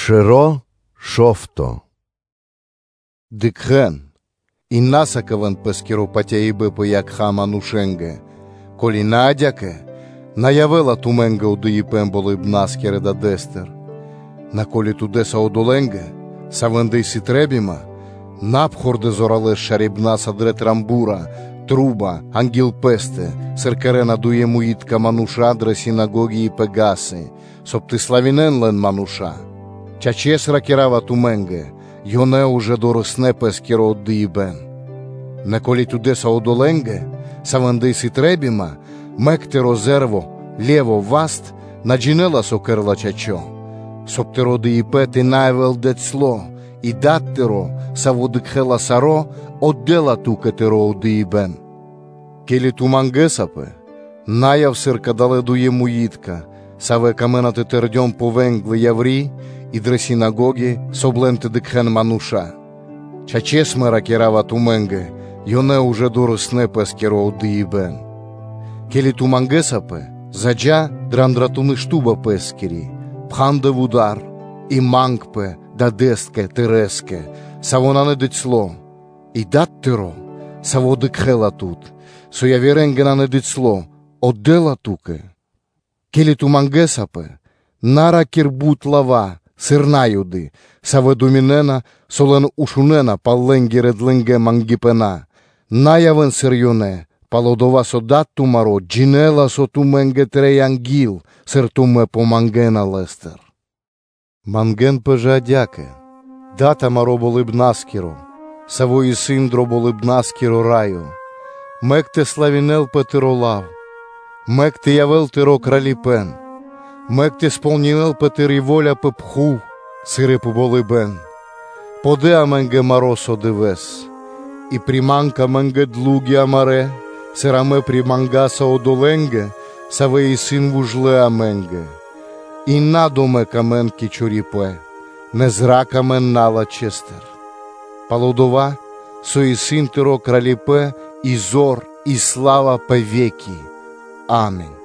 Широ шофто. Дикхен, і насакавен пескіро патяїби пояк хама нушенге, колі надяке, наявела туменге удиїпем боли б наскере да дестер. На колі тудеса одоленге, савендей сітребіма, напхорде зорале шарібна садре трамбура, труба, ангіл песте, серкерена дує муїтка мануша дре синагогі і пегаси, сопти славінен лен мануша. Чачес ракерава туменге, йоне уже доросне пескіро одиїбен. На колі тудеса одоленге, савендей сітребіма, мекте розерво, лєво васт, наджінела сокерла чачо. Соптеро диїпети найвел децло, і даттеро, саводикхела саро, оддела тукетеро одиїбен. Келі тумангесапе, наяв сирка дале дує муїтка, саве каменати тердьом повенгли яврі, і дре синагогі собленте дикхен мануша. Чачес мера керава туменге, йоне уже доросне пескеро одиїбен. Келі тумангесапе, заджа драндратуни штуба пескері, пханде в удар, і мангпе, дадестке, тереске, савонане децло, і даттеро, саводикхела тут, соявіренгенане децло, оддела туке. Келі тумангесапе, нара кірбут лава, сирна юди, саведумінена, солен ушунена, палленгі редленге мангіпена, наявен сирйоне, палодова содат тумаро, джінела сотуменге треянгіл, сертуме помангена лестер. Манген пежадяке, дата маро боли б наскіро, савої синдро боли б наскіро раю, мекте славінел петеролав, мекте явел теро краліпен, мекте сполнінел петері воля пепху, сири поболи бен, поде аменге маросо дивес, і приманка менге длугі амаре, сираме примангаса одоленге, савеї син вужле аменге. І надоме каменки чоріпе, не зра камен нала честер. Палодова, сої син теро краліпе, і зор, і слава повеки. Амінь.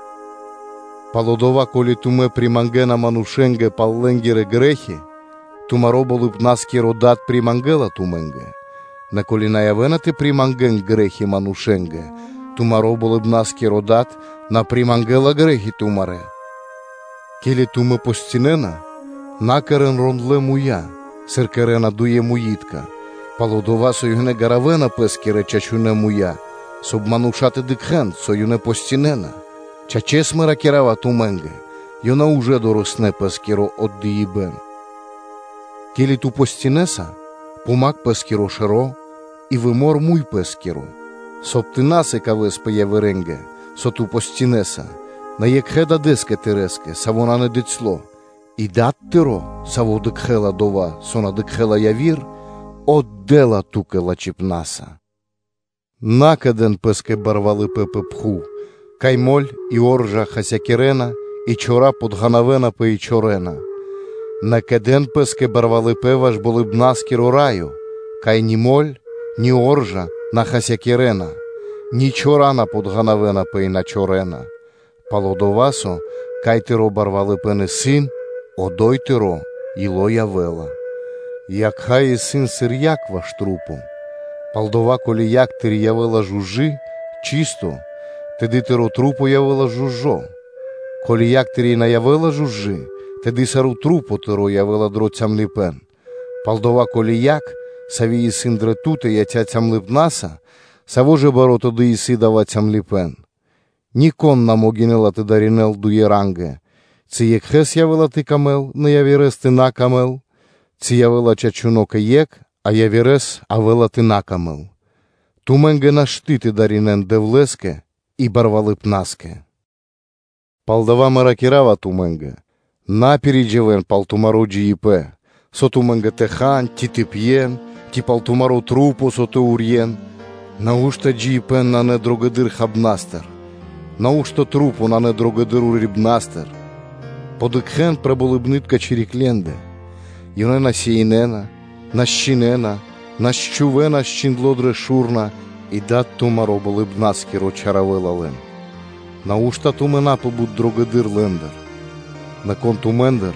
Палодова, колі туме примангена манушенге палленгіре грехи, тумаро боли б наскіро дат примангела туменге. На колі наявена ти приманген грехи манушенге, тумаро боли б наскіро дат на примангела грехи тумаре. Келі туме постінена, накерен рондле муя, серкерена дує муїтка, палодова союне гаравена пескіре чачуне муя, соб манушати дикхен, союне постінена. Чачес мера керава туменге, йона уже доросне пескіро оддиїбен. Келі ту постінеса, помак пескіро широ, і вимор муй пескіро, соб ти насика веспеє веренге, со ту постінеса, на єкхеда деске тереске, савона не децло, і даттеро, саво дикхела дова, сона дикхела явір, оддела тукела чіпнаса. Накаден песке барвали пепе пху, каймоль і оржа хасякерена, і чора подганавена пе і чорена. Накаден песке барвали певаш боли б наскіро раю, кай ні моль, ні оржа на хасякерена, ні чорана подганавена пе і на чорена. Палодовасо, кайтеро барвали пене син, одойтеро, іло явела. Як хай син сир'як ваш трупом, палдова колі як тир явела жужжи, чисто, теди теро трупо явела жужжо. Колі як тирі наявела жужжи, теди сару трупо теро явела дроцям ліпен. Палдова колі як, савії син дретуте ятяцям липнаса, савоже баро тоди і сидавацям ліпен. Нікон на могінела ти дарінел дує ранге. Ці як хес явела ти камел, не явірес ти на камел. Ці явела чачунока єк, а явірес авела ти на камел. Туменге нашти ти дарінен девлеске і барвали пнаске. Палдава маракірава туменге. Напереджевен пал тумаро джіїпе. Со туменге техан, ті ти п'єн, ті пал тумаро трупо со те ур'єн. Наушта джіїпен на не дрогадир хабнастер. Наушто трупу на недрогадиру рібнастер. Подикхен преболи б нитка чирікленде. Йоне насіїнена, нащинена, нащувена щіндлодре шурна, і дат тумаро боли б наскіро чаравела лен. Наушта тумена побуд дрогадир лендер. На контумендер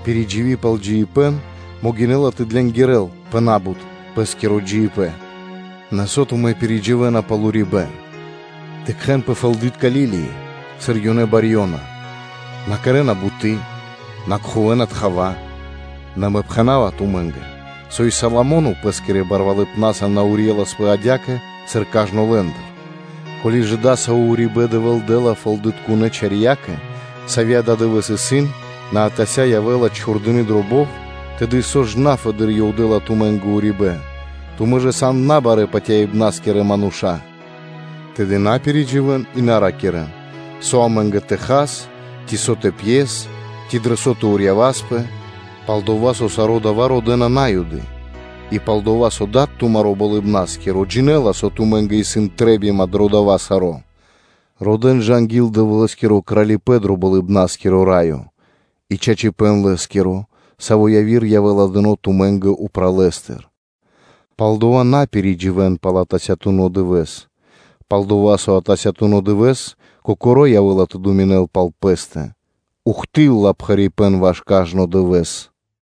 Передживи пал джиипен, могинела ты дленгерел, пенабут, пескеро джиипе. Насоту мы передживена полурибе. Текхен пефалдит калилии, сырьоне барьона. Накарена бути, накхуена тхава, намепханава туменге. Сой Соломону пескере барвали пнаса науріла спеадяке, церкажно лендер. Коли жидаса урібе девелдела фалдиткуне чар'яке, сав'яда девеси син, на атася явела чхурдини дробов, теди сожна федер йовдела туменгу урібе, тумеже сан набаре патяїб наскере мануша. Теди напередживен і наракерен, соаменге техас, тісоте п'єс, тідресоте уряваспе, палдовасо сародава родена наюди, і палдовасо дат тумаро болибнаскеро, джинеласо туменге і син требіма дродава саро. Роден жангіл девелескеро кралі Педро болибнаскеро раю, і чачі пенлескеро, савоявір явела дено туменге упралестер. Палдова напередживен палатасятуно девес, палдовасо атасятуно девес, кокоро явела тудумінел палпесте. Ухтил лапхаріпен ваш кажно девес.